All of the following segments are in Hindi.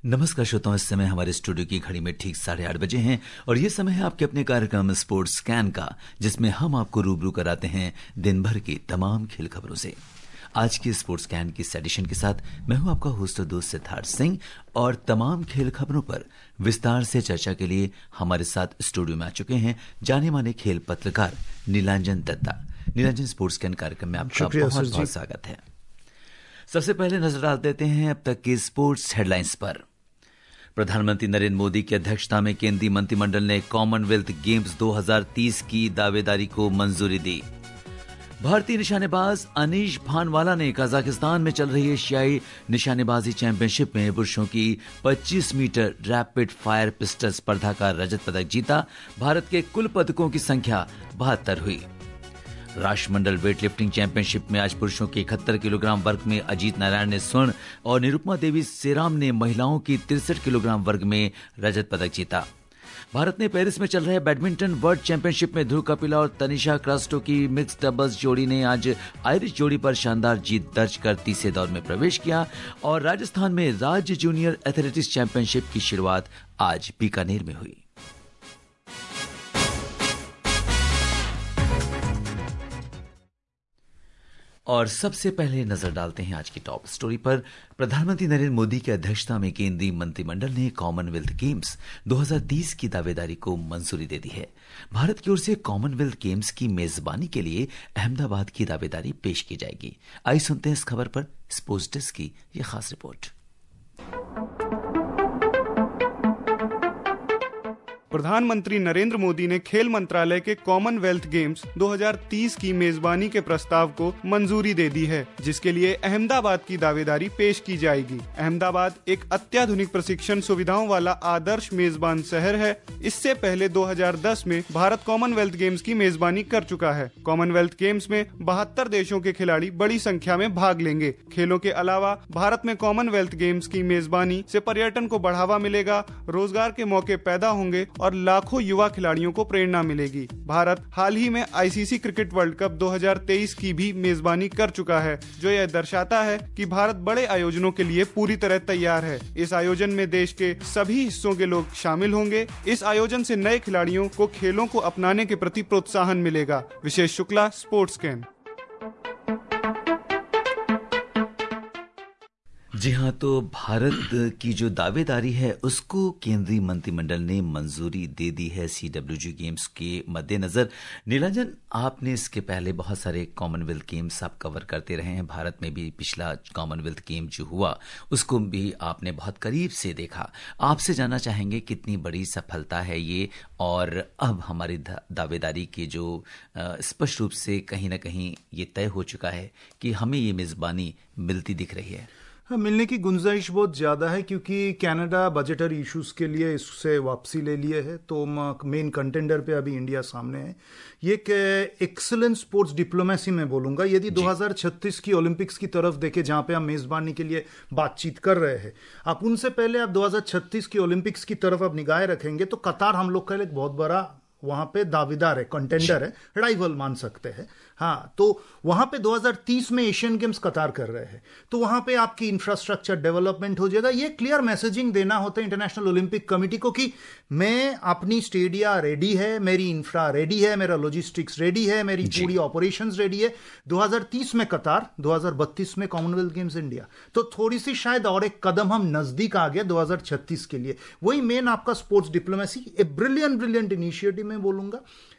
नमस्कार श्रोताओं, इस समय हमारे स्टूडियो की घड़ी में ठीक 8:30 बजे हैं और ये समय है आपके अपने कार्यक्रम स्पोर्ट्स स्कैन का, जिसमें हम आपको रूबरू कराते हैं दिन भर की तमाम खेल खबरों से। आज की स्पोर्ट्स स्कैन की इस एडिशन के साथ मैं हूं आपका होस्ट और दोस्त सिद्धार्थ सिंह और तमाम खेल खबरों पर विस्तार से चर्चा के लिए हमारे साथ स्टूडियो में आ चुके हैं जाने माने खेल पत्रकार नीलांजन दत्ता। नीलांजन, स्पोर्ट्स स्कैन कार्यक्रम में आपका बहुत बहुत स्वागत है। सबसे पहले नजर डाल देते हैं अब तक की स्पोर्ट्स हेडलाइंस पर। प्रधानमंत्री नरेंद्र मोदी की अध्यक्षता में केंद्रीय मंत्रिमंडल ने कॉमनवेल्थ गेम्स 2030 की दावेदारी को मंजूरी दी। भारतीय निशानेबाज अनीश भानवाला ने कजाकिस्तान में चल रही एशियाई निशानेबाजी चैंपियनशिप में पुरुषों की 25 मीटर रैपिड फायर पिस्टल स्पर्धा का रजत पदक जीता। भारत के कुल पदकों की संख्या 72 हुई। राष्ट्रमंडल वेटलिफ्टिंग चैंपियनशिप में आज पुरुषों के 71 किलोग्राम वर्ग में अजीत नारायण ने स्वर्ण और निरुपमा देवी सेराम ने महिलाओं की 63 किलोग्राम वर्ग में रजत पदक जीता। भारत ने पेरिस में चल रहे बैडमिंटन वर्ल्ड चैंपियनशिप में ध्रुव कपिला और तनिषा क्रास्टो की मिक्स्ड डबल्स जोड़ी ने आज आयरिश जोड़ी पर शानदार जीत दर्ज कर तीसरे दौर में प्रवेश किया और राजस्थान में राज्य जूनियर एथलेटिक्स चैंपियनशिप की शुरुआत आज बीकानेर में हुई। और सबसे पहले नजर डालते हैं आज की टॉप स्टोरी पर। प्रधानमंत्री नरेंद्र मोदी की अध्यक्षता में केंद्रीय मंत्रिमंडल ने कॉमनवेल्थ गेम्स 2030 की दावेदारी को मंजूरी दे दी है। भारत की ओर से कॉमनवेल्थ गेम्स की मेजबानी के लिए अहमदाबाद की दावेदारी पेश की जाएगी। आइए सुनते हैं इस खबर पर स्पोर्ट्स डेस्क की यह खास रिपोर्ट। प्रधानमंत्री नरेंद्र मोदी ने खेल मंत्रालय के कॉमनवेल्थ गेम्स 2030 की मेजबानी के प्रस्ताव को मंजूरी दे दी है, जिसके लिए अहमदाबाद की दावेदारी पेश की जाएगी। अहमदाबाद एक अत्याधुनिक प्रशिक्षण सुविधाओं वाला आदर्श मेजबान शहर है। इससे पहले 2010 में भारत कॉमनवेल्थ गेम्स की मेजबानी कर चुका है। कॉमनवेल्थ गेम्स में 72 देशों के खिलाड़ी बड़ी संख्या में भाग लेंगे। खेलों के अलावा भारत में कॉमनवेल्थ गेम्स की मेजबानी से पर्यटन को बढ़ावा मिलेगा, रोजगार के मौके पैदा होंगे और लाखों युवा खिलाड़ियों को प्रेरणा मिलेगी। भारत हाल ही में आईसीसी क्रिकेट वर्ल्ड कप 2023 की भी मेजबानी कर चुका है, जो यह दर्शाता है कि भारत बड़े आयोजनों के लिए पूरी तरह तैयार है। इस आयोजन में देश के सभी हिस्सों के लोग शामिल होंगे। इस आयोजन से नए खिलाड़ियों को खेलों को अपनाने के प्रति प्रोत्साहन मिलेगा। Vishesh Shukla, sports scan. जी हाँ, तो भारत की जो दावेदारी है उसको केंद्रीय मंत्रिमंडल ने मंजूरी दे दी है सीडब्ल्यूजी गेम्स के मद्देनजर। नीलांजन, आपने इसके पहले बहुत सारे कॉमनवेल्थ गेम्स आप कवर करते रहे हैं। भारत में भी पिछला कॉमनवेल्थ गेम जो हुआ उसको भी आपने बहुत करीब से देखा। आपसे जानना चाहेंगे कितनी बड़ी सफलता है ये, और अब हमारी दावेदारी के जो स्पष्ट रूप से कहीं ना कहीं ये तय हो चुका है कि हमें ये मेजबानी मिलती दिख रही है। हाँ, मिलने की गुंजाइश बहुत ज़्यादा है, क्योंकि कनाडा बजटरी इश्यूज के लिए इससे वापसी ले लिए है, तो मेन कंटेंडर पे अभी इंडिया सामने है। ये एक्सीलेंट स्पोर्ट्स डिप्लोमेसी में बोलूँगा। यदि 2036 की ओलंपिक्स की तरफ देखें, जहाँ पे हम मेज़बानी के लिए बातचीत कर रहे हैं, आप उनसे पहले आप 2036 की ओलंपिक्स की तरफ आप निगाहें रखेंगे तो कतार हम लोग का एक बहुत बड़ा वहां पे दावेदार है, कंटेंडर है, राइवल मान सकते हैं। हाँ, तो वहां पे 2030 में एशियन गेम्स कतार कर रहे हैं, तो वहां पे आपकी इंफ्रास्ट्रक्चर डेवलपमेंट हो जाएगा। ये क्लियर मैसेजिंग देना होता है इंटरनेशनल ओलंपिक कमेटी को कि मैं अपनी स्टेडिया रेडी है, मेरी इंफ्रा रेडी है, मेरा लॉजिस्टिक्स रेडी है, मेरी पूरी ऑपरेशंस रेडी है। 2030 में कतार, 2032 में कॉमनवेल्थ गेम्स इंडिया, तो थोड़ी सी शायद और एक कदम हम नजदीक आ गए 2036 के लिए। वही मेन आपका sports diplomacy, a brilliant initiative में बोलूंगा।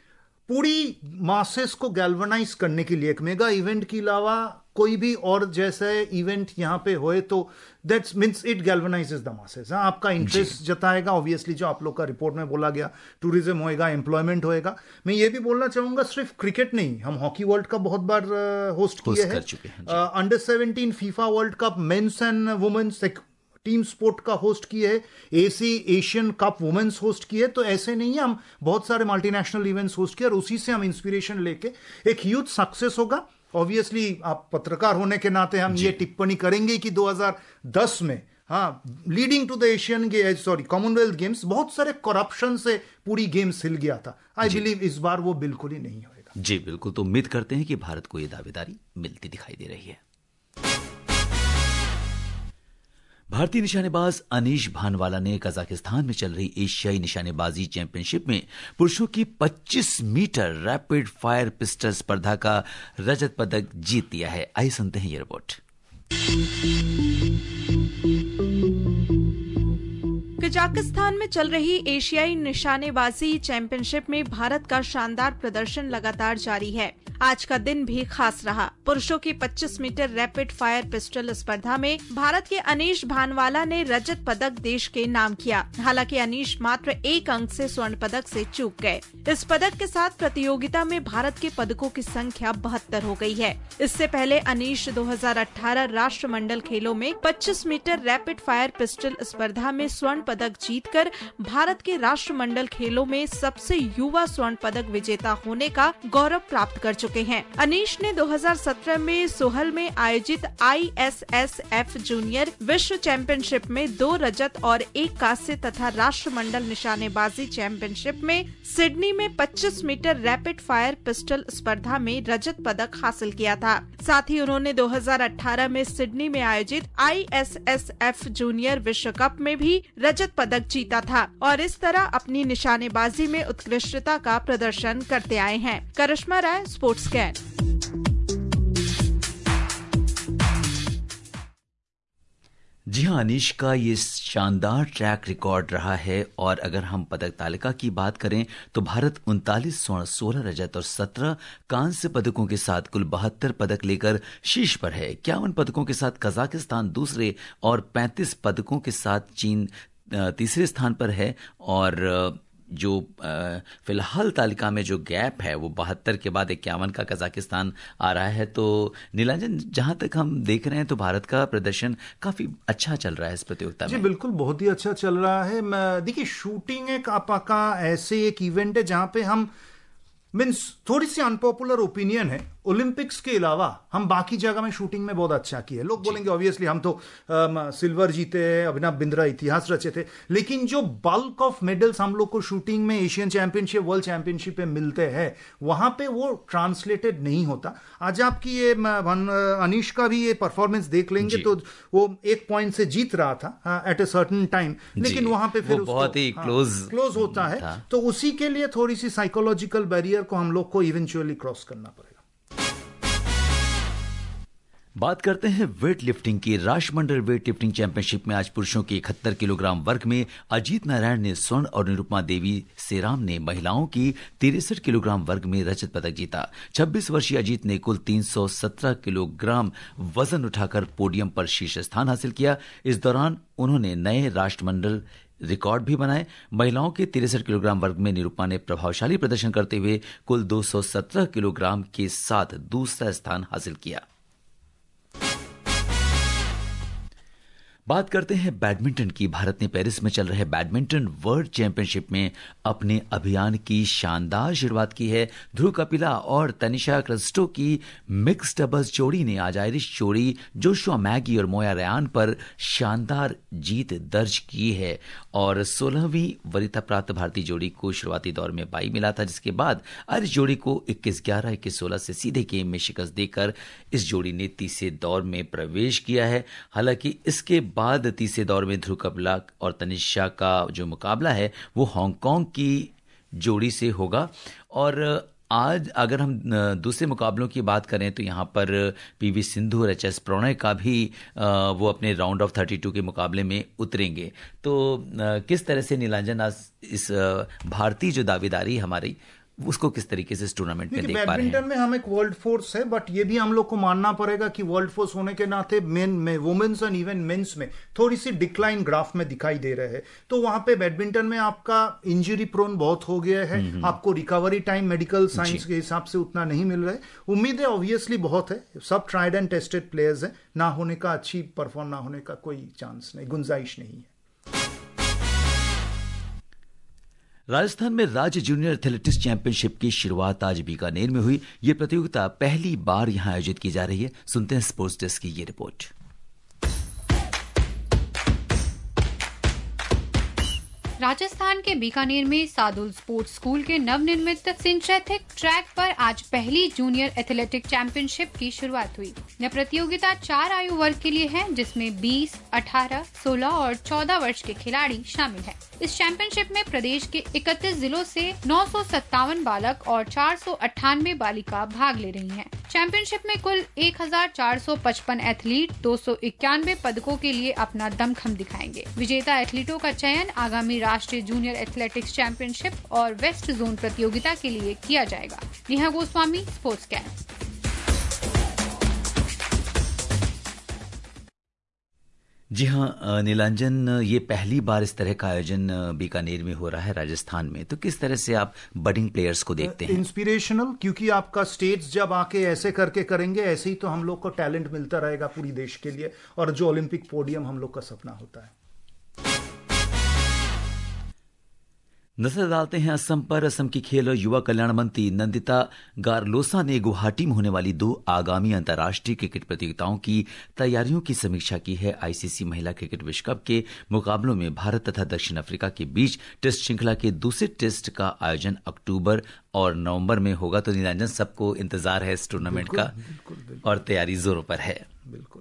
पूरी मासेस को गैल्वनाइज करने के लिए एक मेगा इवेंट के अलावा कोई भी और जैसे इवेंट यहां पे होए तो that's means it galvanises the masses. हाँ, आपका इंटरेस्ट जताएगा। ऑब्वियसली जो आप लोग का रिपोर्ट में बोला गया, टूरिज्म होएगा, एम्प्लॉयमेंट होएगा। मैं ये भी बोलना चाहूंगा, सिर्फ क्रिकेट नहीं, हम हॉकी वर्ल्ड कप बहुत बार होस्ट किए हैं। Under 17 FIFA world cup men's and women's team sport का होस्ट किए है, एशियन कप वुमेन्स होस्ट किए। तो ऐसे नहीं है, हम बहुत सारे मल्टीनेशनल इवेंट्स होस्ट किए और उसी से हम इंस्पिरेशन लेके एक ह्यूज सक्सेस होगा। ऑब्वियसली आप पत्रकार होने के नाते हम ये टिप्पणी करेंगे कि 2010 में leading to the Commonwealth Games बहुत सारे करप्शन से पूरी गेम्स हिल गया था। आई बिलीव इस बार वो बिल्कुल ही नहीं होगा। जी बिल्कुल, तो उम्मीद करते हैं कि भारत को ये दावेदारी मिलती दिखाई दे रही है। भारत भारतीय निशानेबाज अनीश भानवाला ने कजाकिस्तान में चल रही एशियाई निशानेबाजी चैंपियनशिप में पुरुषों की 25 मीटर रैपिड फायर पिस्टल स्पर्धा का रजत पदक जीत लिया है। आइए सुनते हैं ये रिपोर्ट। कजाकिस्तान में चल रही एशियाई निशानेबाजी चैंपियनशिप में भारत का शानदार प्रदर्शन लगातार जारी है। आज का दिन भी खास रहा। पुरुषों की 25 मीटर रैपिड फायर पिस्टल स्पर्धा में भारत के अनीश भानवाला ने रजत पदक देश के नाम किया। हालांकि अनीश मात्र 1 अंक से स्वर्ण पदक से चूक गए। इस पदक के साथ प्रतियोगिता में भारत के पदकों की संख्या 72 हो गई है। इससे पहले अनीश 2018 राष्ट्रमंडल खेलों में 25 मीटर रैपिड फायर पिस्टल स्पर्धा में स्वर्ण पदक जीतकर भारत के राष्ट्रमंडल खेलों में सबसे युवा स्वर्ण पदक विजेता होने का गौरव प्राप्त कर चुके हैं। अनीश ने 2017 में सोहल में आयोजित ISSF जूनियर विश्व चैंपियनशिप में 2 रजत और 1 कांस्य तथा राष्ट्रमंडल निशानेबाजी चैंपियनशिप में सिडनी में 25 मीटर रैपिड फायर पिस्टल स्पर्धा में रजत पदक हासिल किया था। साथ ही उन्होंने 2018 में सिडनी में आयोजित ISSF जूनियर विश्व कप में भी रजत पदक जीता था और इस तरह अपनी निशानेबाजी में उत्कृष्टता का प्रदर्शन करते आए हैं। करिश्मा राय, स्पोर्ट्स स्कैन। जी हां, अनीश का ये शानदार ट्रैक रिकॉर्ड रहा है और अगर हम पदक तालिका की बात करें तो भारत 39 स्वर्ण, 16 रजत और 17 कांस्य पदकों के साथ कुल 72 पदक लेकर शीर्ष पर है। 51 पदकों के साथ कजाकिस्तान दूसरे और 35 पदकों के साथ चीन तीसरे स्थान पर है और जो फिलहाल तालिका में जो गैप है वो 72 के बाद 51 का कजाकिस्तान आ रहा है। तो नीलांजन, जहां तक हम देख रहे हैं तो भारत का प्रदर्शन काफी अच्छा चल रहा है इस प्रतियोगिता में। जी बिल्कुल, बहुत ही अच्छा चल रहा है। देखिए, शूटिंग एक आपका ऐसे एक इवेंट है जहां पे हम थोड़ी सी अनपॉपुलर ओपिनियन है, ओलंपिक्स के अलावा हम बाकी जगह में शूटिंग में बहुत अच्छा किए। लोग बोलेंगे ऑब्वियसली हम तो सिल्वर जीते, अभिनव बिंद्रा इतिहास रचे थे, लेकिन जो बल्क ऑफ मेडल्स हम लोग को शूटिंग में एशियन चैंपियनशिप, वर्ल्ड चैंपियनशिप में मिलते हैं, वहां पे वो ट्रांसलेटेड नहीं होता। आज आपकी ये अनीश का भी ये परफॉर्मेंस देख लेंगे तो वो 1 पॉइंट से जीत रहा था एट ए सर्टेन टाइम, लेकिन वहां पे फिर बहुत ही क्लोज होता है। तो उसी के लिए थोड़ी सी साइकोलॉजिकल बैरियर को हम लोग को इवेंचुअली क्रॉस करना पड़ेगा। बात करते हैं वेट लिफ्टिंग की। राष्ट्रमंडल वेट लिफ्टिंग चैंपियनशिप में आज पुरुषों के 71 किलोग्राम वर्ग में अजीत नारायण ने स्वर्ण और निरुपमा देवी सेराम ने महिलाओं की 63 किलोग्राम वर्ग में रजत पदक जीता। 26 वर्षीय अजीत ने कुल 317 किलोग्राम वजन उठाकर पोडियम पर शीर्ष स्थान हासिल किया। इस दौरान उन्होंने नए राष्ट्रमंडल रिकॉर्ड भी बनाए। महिलाओं के 63 किलोग्राम वर्ग में निरुपमा ने प्रभावशाली प्रदर्शन करते हुए कुल 217 किलोग्राम के साथ दूसरा स्थान हासिल किया। बात करते हैं बैडमिंटन की। भारत ने पेरिस में चल रहे बैडमिंटन वर्ल्ड चैंपियनशिप में अपने अभियान की शानदार शुरुआत की है। ध्रुव कपिला और तनिषा क्रिस्टो की मिक्स डबल्स जोड़ी ने आज आयरिश जोड़ी जोशुआ मैगी और मोया रयान पर शानदार जीत दर्ज की है और 16वीं वरीयता प्राप्त भारतीय जोड़ी को शुरुआती दौर में बाई मिला था, जिसके बाद आयरिश जोड़ी को 21-11, 21-16 से सीधे गेम में शिकस्त देकर इस जोड़ी ने तीसरे दौर में प्रवेश किया है। हालांकि इसके बाद तीसरे दौर में ध्रुव कपिला और तनिषा का जो मुकाबला है वो हांगकांग की जोड़ी से होगा। और आज अगर हम दूसरे मुकाबलों की बात करें तो यहाँ पर पीवी सिंधु और एचएस प्रणय का भी वो अपने राउंड ऑफ 32 के मुकाबले में उतरेंगे। तो किस तरह से नीलांजन आज इस भारतीय जो दावेदारी हमारी उसको किस तरीके से इस टूर्नामेंट में देख पा रहे हैं? बैडमिंटन में हम एक वर्ल्ड फोर्स है, बट ये भी हम लोग को मानना पड़ेगा कि वर्ल्ड फोर्स होने के नाते मेन में वुमेन्स और इवन मेंस में थोड़ी सी डिक्लाइन ग्राफ में दिखाई दे रहे हैं। तो वहां पे बैडमिंटन में आपका इंजरी प्रोन बहुत हो गया है, आपको रिकवरी टाइम मेडिकल साइंस के हिसाब से उतना नहीं मिल रहा है। उम्मीदें ऑब्वियसली बहुत है, सब ट्राइड एंड टेस्टेड प्लेयर्स है, ना होने का, अच्छी परफॉर्म ना होने का कोई चांस नहीं, गुंजाइश नहीं है। राजस्थान में राज्य जूनियर एथलेटिक्स चैंपियनशिप की शुरुआत आज बीकानेर में हुई। यह प्रतियोगिता पहली बार यहां आयोजित की जा रही है। सुनते हैं स्पोर्ट्स डेस्क की ये रिपोर्ट। राजस्थान के बीकानेर में सादुल स्पोर्ट्स स्कूल के नवनिर्मित सिंथेटिक ट्रैक पर आज पहली जूनियर एथलेटिक चैंपियनशिप की शुरुआत हुई। यह प्रतियोगिता 4 आयु वर्ग के लिए है, जिसमें 20, 18, 16 और 14 वर्ष के खिलाड़ी शामिल हैं। इस चैंपियनशिप में प्रदेश के 31 जिलों से 957 बालक और 498 बालिका भाग ले रही हैं। चैंपियनशिप में कुल 1455 एथलीट 291 पदकों के लिए अपना दमखम दिखाएंगे। विजेता एथलीटों का चयन आगामी राष्ट्रीय जूनियर एथलेटिक्स चैंपियनशिप और वेस्ट जोन प्रतियोगिता के लिए किया जाएगा। Neha Goswami, sports scan. जी हाँ नीलांजन, ये पहली बार इस तरह का आयोजन बीकानेर में हो रहा है राजस्थान में, तो किस तरह से आप बडिंग प्लेयर्स को देखते हैं? इंस्पिरेशनल, क्योंकि आपका स्टेट्स जब आके ऐसे करके करेंगे, ऐसे ही तो हम लोग को टैलेंट मिलता रहेगा पूरी देश के लिए, और जो ओलंपिक पोडियम हम लोग का सपना होता है। नजर डालते हैं असम पर। असम की खेल और युवा कल्याण मंत्री नंदिता गारलोसा ने गुवाहाटी में होने वाली 2 आगामी अंतर्राष्ट्रीय क्रिकेट प्रतियोगिताओं की तैयारियों की समीक्षा की है। आईसीसी महिला क्रिकेट विश्व कप के मुकाबलों में भारत तथा दक्षिण अफ्रीका के बीच टेस्ट श्रृंखला के दूसरे टेस्ट का आयोजन अक्टूबर और नवंबर में होगा। तो नीलांजन, सबको इंतजार है इस टूर्नामेंट का, और तैयारी जोरों पर है। बिल्कुल।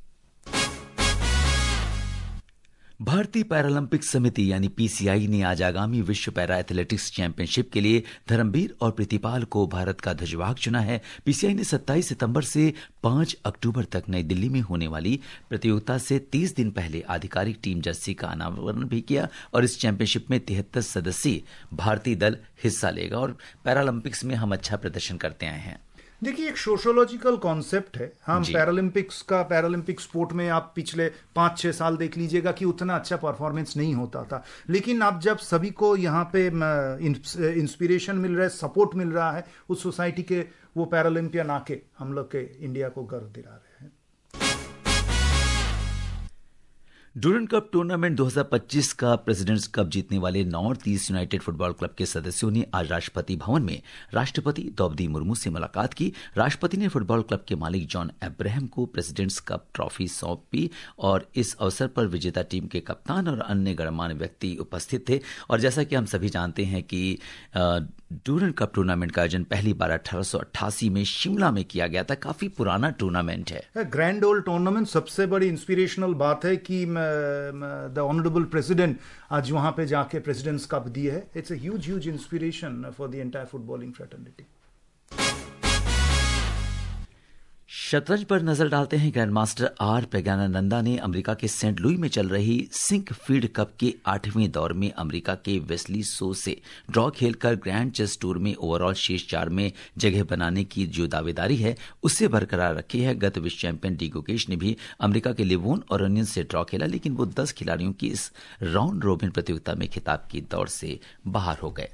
भारतीय पैरालंपिक समिति यानी पीसीआई ने आज आगामी विश्व पैरा एथलेटिक्स चैंपियनशिप के लिए धर्मवीर और प्रीतिपाल को भारत का ध्वजवाहक चुना है। पीसीआई ने 27 सितंबर से 5 अक्टूबर तक नई दिल्ली में होने वाली प्रतियोगिता से 30 दिन पहले आधिकारिक टीम जर्सी का अनावरण भी किया, और इस चैंपियनशिप में 73 सदस्यीय भारतीय दल हिस्सा लेगा। और पैरालंपिक्स में हम अच्छा प्रदर्शन करते आए हैं। देखिए, एक सोशोलॉजिकल कॉन्सेप्ट है। हम पैरालंपिक स्पोर्ट में आप पिछले 5-6 साल देख लीजिएगा कि उतना अच्छा परफॉर्मेंस नहीं होता था, लेकिन अब जब सभी को यहाँ पे इंस्पिरेशन मिल रहा है, सपोर्ट मिल रहा है, उस सोसाइटी के वो पैरालंपियन आके हम लोग के इंडिया को गर्व दिला रहे हैं। डूरन कप टूर्नामेंट 2025 का प्रेसिडेंट्स कप जीतने वाले North East United football club के सदस्यों ने आज राष्ट्रपति भवन में राष्ट्रपति द्रौपदी मुर्मू से मुलाकात की। राष्ट्रपति ने फुटबॉल क्लब के मालिक जॉन अब्राहम को प्रेसिडेंट्स कप ट्रॉफी सौंपी, और इस अवसर पर विजेता टीम के कप्तान और अन्य गणमान्य व्यक्ति उपस्थित थे। और जैसा कि हम सभी जानते हैं कि डूरन कप टूर्नामेंट का आयोजन पहली बार 1888 में शिमला में किया गया था। काफी पुराना टूर्नामेंट है, ग्रैंड ओल्ड टूर्नामेंट। सबसे बड़ी इंस्पिरेशनल बात है कि द ऑनरेबल प्रेसिडेंट आज वहां पे जाके प्रेसिडेंट्स कप दिए है। It's a huge inspiration for the entire footballing fraternity. शतरंज पर नजर डालते हैं। ग्रैंड मास्टर आर प्रज्ञानानंदा ने अमेरिका के सेंट लुई में चल रही सिंक फील्ड कप के 8वें दौर में अमेरिका के वेस्ली सो से ड्रॉ खेलकर ग्रैंड चेस टूर में ओवरऑल शीर्ष 4 में जगह बनाने की जो दावेदारी है उससे बरकरार रखी है। गत विश्व चैंपियन डी गुकेश ने भी अमेरिका के लिवोन और ओनियन से ड्रॉ खेला, लेकिन वो 10 खिलाड़ियों की इस राउंड रोबिन प्रतियोगिता में खिताब की दौड़ से बाहर हो गए।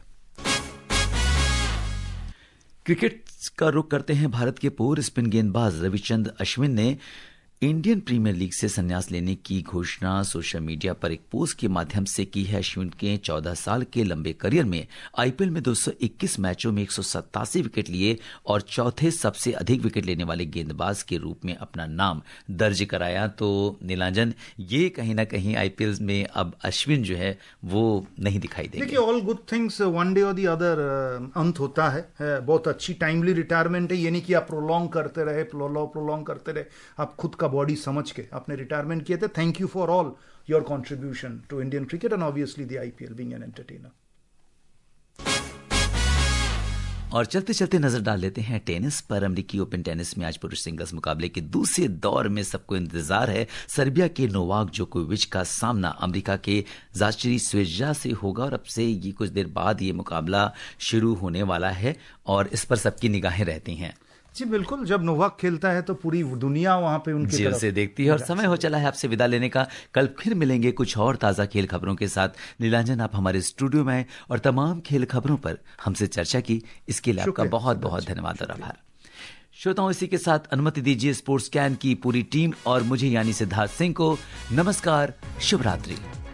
क्रिकेट का रुख करते हैं। भारत के पूर्व स्पिन गेंदबाज रविचंद्र अश्विन ने इंडियन प्रीमियर लीग से संन्यास लेने की घोषणा सोशल मीडिया पर एक पोस्ट के माध्यम से की है। अश्विन के 14 साल के लंबे करियर में आईपीएल में 221 मैचों में 187 विकेट लिए और चौथे सबसे अधिक विकेट लेने वाले गेंदबाज के रूप में अपना नाम दर्ज कराया। तो नीलांजन, ये कहीं ना कहीं आईपीएल में अब अश्विन जो है वो नहीं दिखाई देंगे। देखिए, all good things one day और दी अदर अंत होता है। बहुत अच्छी टाइमली रिटायरमेंट है, ये नहीं कि आप प्रोलॉन्ग करते रहे। आप खुद का बॉडी समझ के अपने रिटायरमेंट किए थे। Thank you for all your contribution to Indian cricket and obviously the IPL being an entertainer. और चलते चलते नजर डाल लेते हैं टेनिस पर। अमेरिकी ओपन टेनिस में आज पुरुष सिंगल्स मुकाबले के दूसरे दौर में सबको इंतजार है। सर्बिया के नोवाक जोकोविच का सामना अमेरिका के जास्टिरी स्वेजा से होगा, और अब से ये कुछ देर बाद ये मुकाबला शुरू होने वाला है और इस पर सबकी निगाहें रहती हैं। जी बिल्कुल, जब नोवाक खेलता है तो पूरी दुनिया वहां पे उनकी तरफ से देखती है। और समय हो चला है आपसे विदा लेने का। कल फिर मिलेंगे कुछ और ताजा खेल खबरों के साथ। नीलांजन, आप हमारे स्टूडियो में आए और तमाम खेल खबरों पर हमसे चर्चा की, इसके लिए आपका बहुत बहुत धन्यवाद और आभार। श्रोताओं, इसी के साथ अनुमति दीजिए स्पोर्ट्स कैन की पूरी टीम और मुझे यानी सिद्धार्थ सिंह को नमस्कार, शुभ रात्रि।